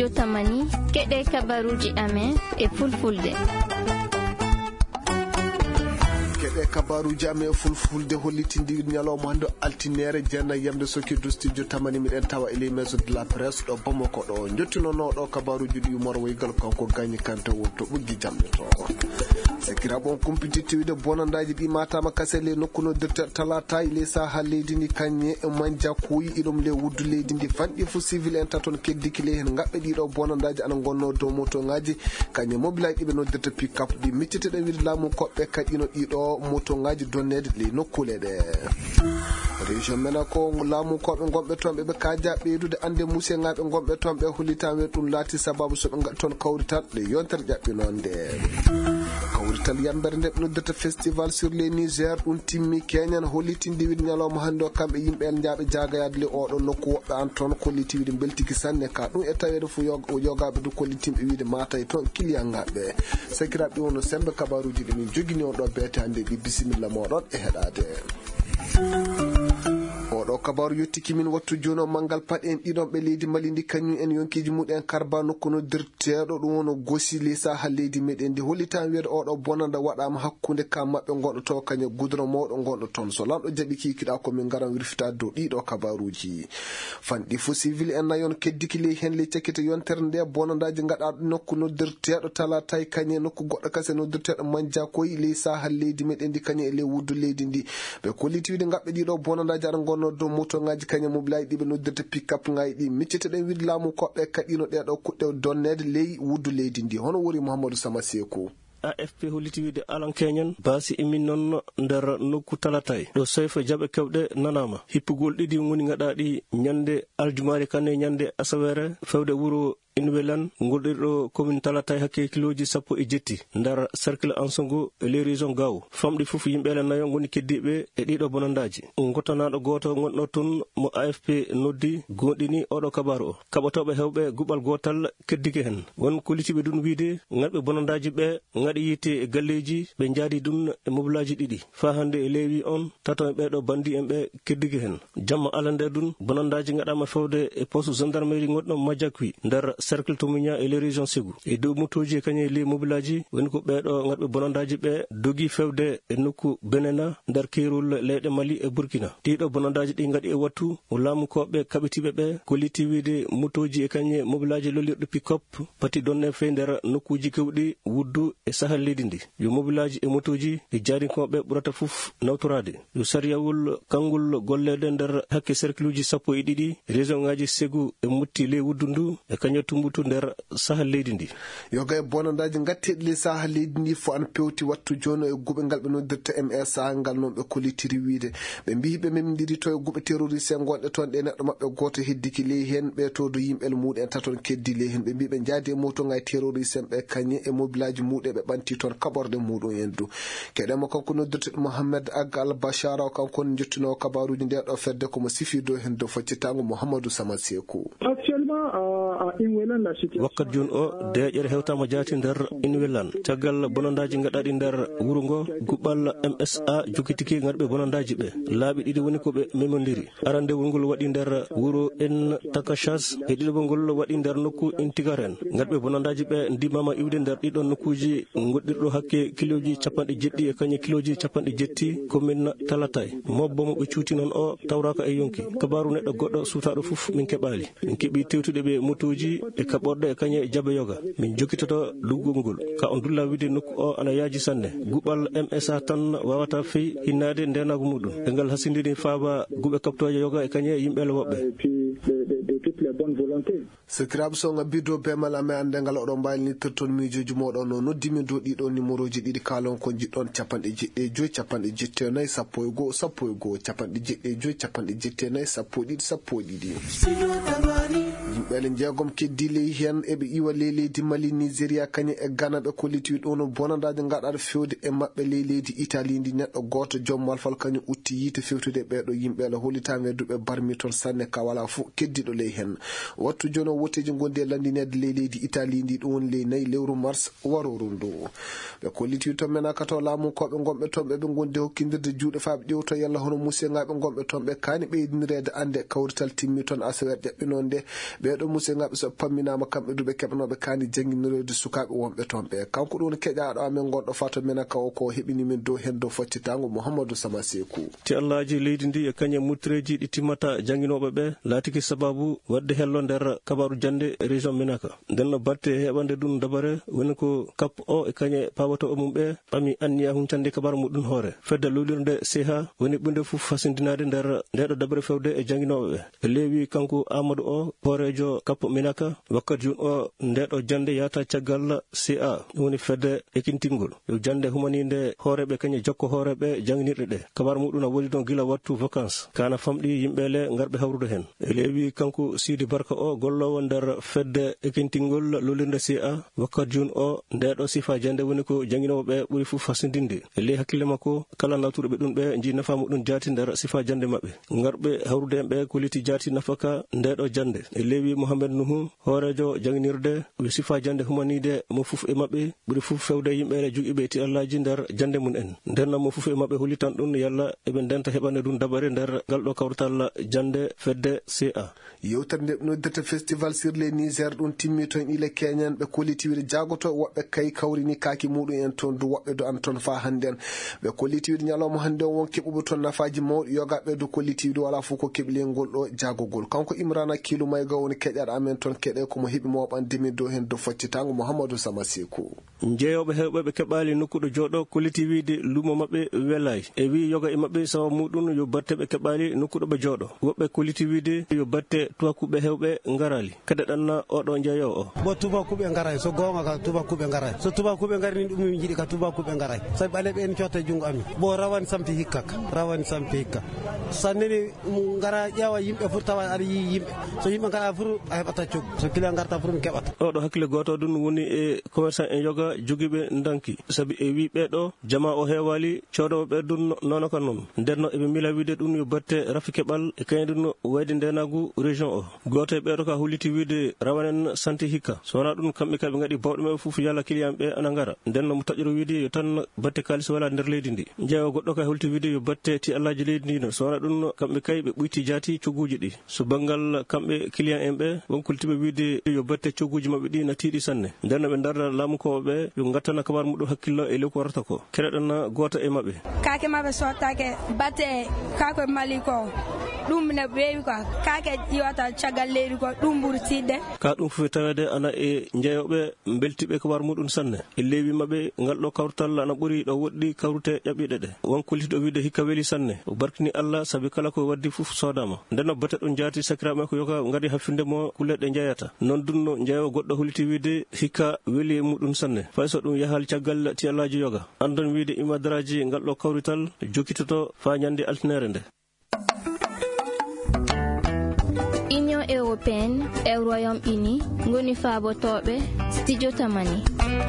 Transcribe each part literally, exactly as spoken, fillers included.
studio Tamani keɗe kabaruji amen e fulfulde. keɗe kabaruji amen e fulfulde hollitindi ñalawma hande altinere jenna yamde sokkido studio Tamani miɗen tawa ele maison de la presse ɗo Bamako ɗo jottinono ɗo kabaruji ɗi umar waygal kanko gagne kante wonto ɓuggi jamde to sekira bon compétitivité bonandaji ɗi matama kasele nokkuno dirta talata ile sa ha leydi ndi kanye e manja kuyi iɗum le wuddu leydi ndi fanɗi fu civil en taton keddikile hen gaɓɓe ɗiɗo bonandaji ana gonno dow moto ngaji kanye mobilay ɗiɓe noddirta pick up ɗi micciteɗe wiide laamu koɓɓe kaƴino ɗiɗo moto ngaji donnede le nokkule ɗe région mena ko laamu koɓe gonɓe toon ɓeɓe kaja ɓeydude ande musse ngaɓe gonɓe toon ɓe hollitawe ɗum laati sababu soɓe gat toon kawrital ɗe yontere ƴaɓɓinonde kawrital yambere nde ɓe noddirta festival sur les Niger ɗum timmi keñan hollitinde wiide ñalawma hande o kamɓe yimɓe en jaaɓe jagayade le oɗo nokku woɓɓe an toon kolliti wiide beltiki sanne ka ɗum e tawede fo yogaɓe du kollitimɓe wiide matay toon kiliyangaɓe sakiraɓe wono sembe kabaruji ɗi min jogini on ɗo beete hande ɗi bisimilla moɗon e heɗade oɗo kabaru yettiki min wattu joni o mangal paɗe en ɗiɗon ɓe leydi Mali ndi kañum en yonkiji muɗen karba nokku no dirteɗo ɗum wono gosi lesa ha leydi meɗen ndi hollitan wiyede oɗo bonanda waɗama hakkude ka mabɓe gonɗo to kañum goudron mawɗo gonɗo toon so lamɗo jaaɓi kikiɗa komin garan wirfita dow ɗiɗo kabaruji fanɗi fo civil en nayon keddiki ley hen ley cakkite yontere nde bonandaji gaɗa nokku no dirteɗo talatay kañum nokku goɗɗo kase no dirteɗo manja koyi lesa ha leydi meɗen ndi kañum e ley wuddu leydi ndi ɓe kolliti wiide gaɓɓe ɗiɗo bonandaji aɗa gonno dow moto ngaji kañum mobilay ɗiɓe noddirta pick up ngayi ɗi micciteɗen wiide laamu koɓɓe kaɗino ɗeɗo kuɗɗe donnede ley wuddu leydi ndi hono woni Mouhamadou Sama Sekou. A F P holliti wiide alan keñen baasi immin noon nder nokku talatay ɗo soyfa jaɓe kewɗe nanama hippugol ɗiɗi woni gaɗaɗi ñande aljumari kanne ñande asawere fewde wuro inwelan golɗirɗo commune talatay hakke kiloji sappo e jetti ndar cercle ansongo e les région gaw famɗi fof yimɓele nayo goni keddiɓe e ɗiɗo bonandaji gottanaɗo goto gonɗo toon mo A F P noddi goɗɗini oɗo kabaru o kaɓatoɓe hewɓe guɓal gotal keddike hen won kollitiɓe ɗum wiide gaɗɓe bonandaji ɓe gaɗi yiite e galleji ɓe jaadi ɗum e mobilaji ɗiɗi fa hande e leewi on tato e ɓeɗo bandi en ɓe keddike hen jamma alande ɗum bonandaji gaɗama fewde e poste gendarmerie gonɗo majakwi ndar cercle tomuña e les région Ségou e dow motoji e kañum e les mobilaji woni ko ɓeɗo gaɗɓe bonandaji ɓe dogi fewde e nokku benena nder keerol leyɗe Mali e Burkina ɗiɗo bonandaji ɗi gaɗi e wattu o laamu koɓe kaɓitiɓe ɓe kolliti wiide motoji e kañum e mobilaji lollirɗo pick-up pati donne fe nder nokkuji kewɗi wuddu e sahal leydi ndi yo mobilaji e motoji ɗi jaarinkoɓe ɓurata fof nawtorade yo sariyawol kangol gollede nder hakke cercle uji sappo e ɗiɗi région ngaji Ségou e mutti ley wuddu ndu e kañum tumbutu nder sahal leydi ndi yoga e bonandaji gatteɗi le sahal leydi ndi fo an pewti wattu joni e guɓe ngal ɓe noddirta M S sahal ngal noon ɓe kollitiri wiide ɓe mbi ɓe memdiri to e guɓe terroriste gonɗe toon ɗe neɗɗo mabɓe goto heddiki ley hen ɓe to do yimɓel muɗen taton keddi ley hen ɓe mbi ɓe jaadi e moto ngay terroriste ɓe kañum e mobilaji muɗe ɓe ɓanti toon kaɓorde muɗum en du keɗema kanko noddirteɗo Mohamed Agga Al Bachara o kanko ne jottino kabaruji nde ɗo fedde komo sifido hen dow faccitango Mouhamadou Sama Sekou. wakkat joni o deƴere hewtama jaati nder inwelan caggal bonandaji gaɗaɗi nder wuuro ngo guɓɓal M S A jokitiki gaɗɓe bonandaji ɓe laaɓi ɗiɗi woni koɓe memodiri arandewol ngol waɗi nder wuuro en takachas e ɗiɗobol ngol waɗi nder nokku intigaren gaɗɓe bonandaji ɓe ndimama iwde nder ɗiɗon nokkuji goɗɗirɗo hakke kiloji capanɗe jeɗɗi e kañum kiloji capanɗe jetti commune talatay mobbo mo ɓe cuuti noon o tawraka e yonki kabaru neɗɗo goɗɗo suutaɗo fof min keɓali min keeɓi tewtude ɓe motoji e kaɓorɗe e kañum e jaabe yoga min jokkitoto luggol ngol ka on dulla wiide nokku o ana yaaji sanne guɓal M S A tan wawata feyi hinnade ndenago muɗum e ngal hasindini faaba guɓe kaptoje yoga e kañum e yimɓele woɓɓe sekiraɓe so ngabbido bemal ame ande ngal oɗo mbaylinitirton miijoji moɗon no noddimi dow ɗiɗo numéroji ɗiɗi kalon ko jiɗɗon capanɗe jeɗɗi e joyi capanɗe jetti e nayyi sappo e goho sappo e goho capanɗe jeɗɗi e joyi capanɗe jetti e nayyi sappo e ɗiɗi sappo e ɗiɗi yimɓele jeegom keddi ley hen eɓe iwa ley leydi Mali Nigéria kañum e Ghana ɓe kolliti ɗo no bonandaji gaɗaɗo fewde e mabɓe ley leydi Italie ndi neɗɗo goto joom walfal kañum utti yiite fewtude ɓeɗo yimɓele hollitame duɓe barmi toon sanne ka wala fo keddiɗo ley hen wattu joni o wotteji gondi e landinede ley leydi Italie ndi ɗum woni ley nayyi lewru mars waroru ndu ɓe kolliti to menaka to laamu koɓe gonɓe toon ɓe ɓe gondi hokkidirde juuɗe faaɓe ƴewto yalla hono musse ngaɓe gonɓe toon ɓe kani ɓeydinirede ande kawrital timmi toon asawere ƴaɓɓinonde ɓeɗo ɗo musidɓe so pamminama kamɓe duɓe keɓnoɓe kani jangguiniroyde sukaɓe wonɓe toon ɓe kanko ɗum keƴaɗo amen gonɗo fato men ka o ko heɓini min dow hen dow foccitago Mouhamadou Sama Sekou ti Allahji leydi ndi e kañe mutreji ɗi timmata jangguinoɓe ɓe laatiki sababu wadde hello nder kabaru jande région Menaka ndenno batte heɓande ɗum dabare woni ko kap o e kañe pawato mum ɓe ɓami anniya huncande kabaru muɗum hoore fedde lolirde C H woni ɓunde fof fasindinade nder ndeɗo dabare fewde e jangguinoɓe ɓe e leewi kanko Amadou o hoorejo kap Menaka wakkati jun o ndeɗo jande yata caggal C A woni fedde ekintingol yo jande humanide hooreɓe kañe jokko hooreɓe jangguinirɗe ɗe kabaru muɗum a woni ɗon gila wattu vacance kana famɗi yimɓele garɓe hawrude hen e leewi kanko Sidi Barka o gollowo nder fedde ekintingol lolirde C A wakkati jun o ndeɗo sifa jande woni ko jangguinoɓe ɓe ɓuuri fof fasindinde e ley hakkille makko kala nawtuɗo ɓe ɗum ɓe ji nafa muɗum jaati nder sifa jande mabɓe garɓe hawrude hen ɓe koliti jaati nafaka ndeɗo jande e leewi Mohamed Nuhu hoorejo jangguinirde wi sifa jande humanide mo fof e mabɓe ɓuuri fof fewde yimɓere joguiɓe ti Allahji nder jande mun en ndenno mo fof e mabɓe holitan ɗum yalla eɓe ndenta heɓande ɗum dabare nder galɗo kawrital jande fedde C A yewtere nde noddete festival sur les Niger ɗum timmi toon ile keñan ɓe kollitiwide jagoto woɓɓe kay kawrini kaki muɗum en toon du woɓɓe do an toon fa hande en ɓe kollitiwide ñalawma hande won keɓuɓe toon nafaji mawɗi yogaɓe do kollitiwide wala fof ko keɓlengol ɗo jagogol kanko Imrana Kilu Mayga woni keƴaɗo amen toon keɗe komo heeɓi moɓandemi dow hen do foccitago Mouhamadou Sama Sekou jeeyoɓe hewɓe ɓe keɓali nokkuɗo jooɗo kollitiwide lumo mabɓe welay e wi yoga e mabɓe sawa muɗum yo batte ɓe keɓali nokkuɗo ɓe jooɗo woɓɓe kollitiwide yo batte tubakuɓe hewɓe ngarali kadi ɗanna oɗo jeeyowo o bo tubakuɓe ngaray so gonga ka tubakuɓe ngaray so tubakuɓe ngari ni ɗum min jiiɗi ka tubakuɓe ngaray sabi ɓaleɓe en cotta jungo amin bo rawani samti hikka rawani samti hikka sanneni ngara ƴeewa yimɓe foti tawa aɗa yi yimɓe so yimɓe ngara foti a heɓata coggu so client garta foti mi keɓata oɗo hakkille goto ɗum woni e commerçant en yoga joguiɓe danki saabi e wi ɓeɗo jama o heewali codowo ɓe ɗum nono ka noon ndenno eɓe mila wiide ɗum yo batte rafi keɓal e kañum ɗum wayde ndenagu région o goto e ɓeɗo ka holliti wiide rawanen santi hikka so wona ɗum kamɓe kaɓe gaɗi bawɗe maɓe foof yalla client ɓe ana gara ndenno mo taƴƴoro wiide yo tan batte kalis wala nder leydi ndi jeewa goɗɗo ka holti wiide yo batte ti Allahji leydi ndi no so wona ɗum kamɓe kay ɓe ɓuyti jaati cogguji ɗi so banggal kamɓe client en ɓe won koltiɓe wiide yo batte cogguji mabɓe ɗi na tiiɗi sanne ndenno ɓe darda laamukoɓe ɓe yo gattana kabaru muɗum hakkillo e lew ko warata ko keɗoɗen goto e mabɓe kake mabɓe sottake batte kako mali ko ɗum ne ɓeewi quoi kake ƴiwata caggal leydi ko ɗum ɓuuri tiɗde ka ɗum fof tawede ana e jeeyoɓe beltiɓe kabaru muɗum sanne e leewi mabɓe ngal ɗo kawrutal ana ɓuuri ɗo woɗɗi kawrute ƴaɓɓiɗe ɗe won kollitiɗo wiide hikka weeli sanne o barkini Allah saabi kala ko waddi fof sodama ndenno batte ɗum jaati sakiraɓe ko yoga gadi haffinde mo kulle ɗe jeeyata non dunno jeeyo goɗɗo holliti wiide hikka weeli muɗum sanne fay so ɗum yahal caggal ti Allahji yoga andon wiide imadaraji ngal ɗo kawrital jokkitoto fa ñande altinere nde Union européenne e Royaume-Uni ngoni faabotoɓe studio tamani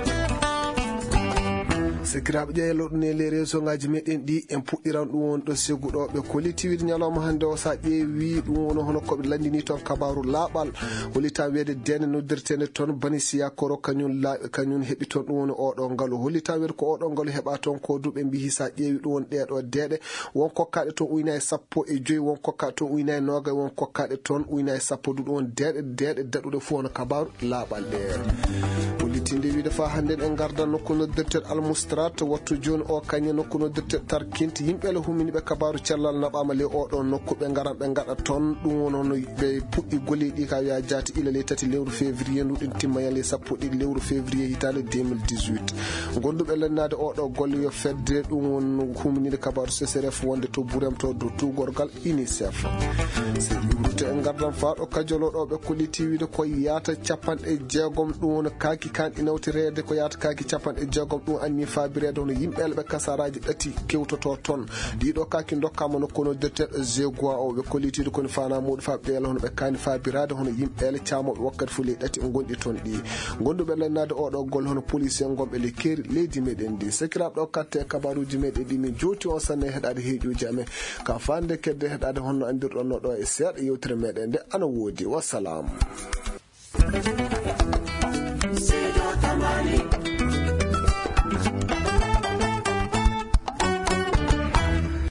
sekiraɓe ƴeelo ɗum e les réseau ngaji meɗen ɗi en puɗɗiran ɗum won ɗo seguɗo ɓe kollitiwide ñalawma hande o sa ƴeewi ɗum woni hono koɓe landini toon kabaru laaɓal hollita wiyede dene noddirtene toon bani siya koro kañum laaɓe kañum heeɓi toon ɗum woni oɗo ngaalu hollita wiyede ko oɗo ngaalu heeɓa toon ko duɓe mbihi sa ƴeewi ɗum won ɗeɗo deeɗe won kokkaɗe toon ujunnaje sappo e joyyi won kokkaɗe toon ujunnaje noga won kokkaɗe toon ujunnaje sappo du ɗum won deeɗe deeɗe daɗuɗe fof hono kabaru laaɓal ɗe hollitinde wiide fa hande en gardan nokku noddirten almustra wattu joni o kañe nokku noddirte tarkinte yimɓele huminiɓe kabaru cellal naɓama le oɗon nokku ɓe garan ɓe gaɗa toon ɗum woni hono ɓe puɗɗi golliɗi ka wiya jaati ilale tati lewru février nduɗen timma yale sappo ɗiɗi lewru février hitande deux mille dix-huit gonduɓe lennade oɗo golle yo fedde ɗum won huminide kabaru C C R F wonde to ɓuurem to do tugorgal UNICEF so iwrute en gardan faɗo kajoloɗo ɓe kolliti wiide ko yaata capanɗe jeegom ɗum woni kaki kan inawtirede ko yaata kaki capanɗe jeegom ɗum anni fabirede hono yimɓele ɓe kasaraji ɗati kewtoto toon ɗiɗo kaki dokkama nokkuno derteɗo jegoa o ɓe kollitide koni fana muɗum fa ɓeela hono ɓe kani fabirade hono yimɓele camoɓe wakkati fo ley ɗati gonɗi toon ɗi gonduɓe lennade oɗo golle hono police en gonɓe le keeri leydi meɗen ndi sekiraɓe ɗo katte e kabaruji meɗen ɗi min joti on sanne heɗade heeƴuji amen ka fande kedde heɗade honno andirɗon no ɗo e seeɗa yewtere meɗen nde ana woodi wassalamu.